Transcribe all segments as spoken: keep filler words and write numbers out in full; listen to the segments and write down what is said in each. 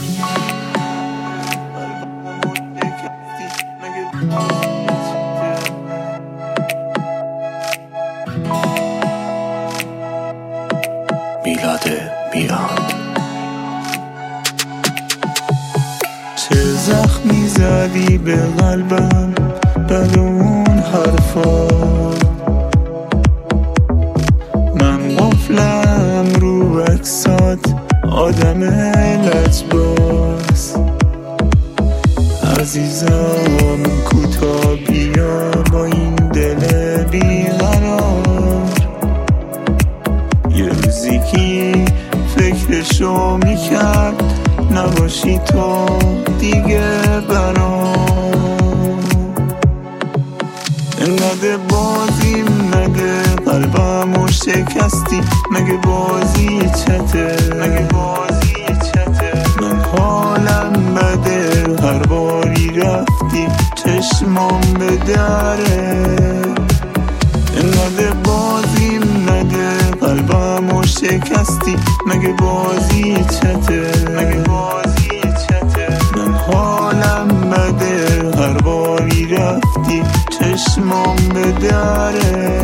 میلاد میاد. چه زخمی زدی به قلبم بعد اون حرفا، من قفلم رو عکسات آدم لجباز. عزیزم کوتا بیا با این دل بیقرار، یه روزی کی فکرشو میکرد نباشی تو دیگه برام. انقدر بازیم مگه قلبمو شکستی، مگه بازی چته، مگه بازی چته. من حالم بده هر باری رفتی چشمام به دره. انقدر بازیم مگه قلبمو شکستی، مگه بازی چته، مگه بازی چته. من حالم بده هر باری رفتی چشمام به دره.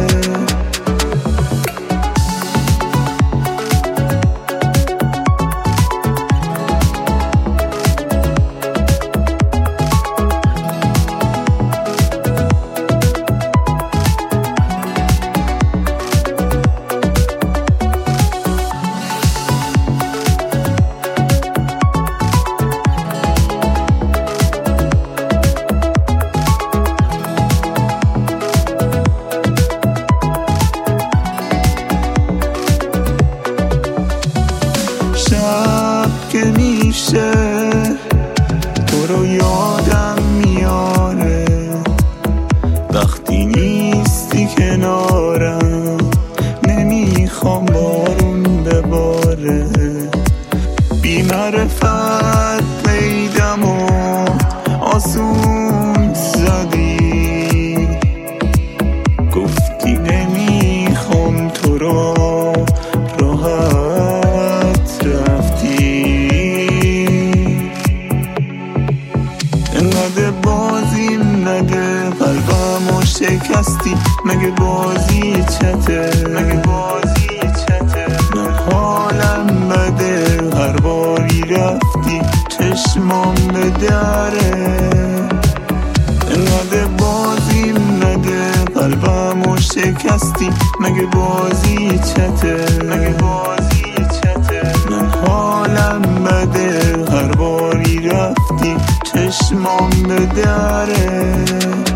شب که میشه تو رو یادم میاره، وقتی نیستی کنارم نمیخوام بارون بباره. بی معرفت پیدم و آسون زدی، گفتی نمیخوام تو رو راحت رفتی. انقدر بازیم مگه قلبمو شکستی، مگه بازی چته، مگه بازی چته. من حالم بده هر باری رفتی چشمام به دره. انقدر بازیم مگه قلبمو شکستی، مگه بازی چته، مگه بازی چته. من حالم بده هر باری رفتی چشمام به دره.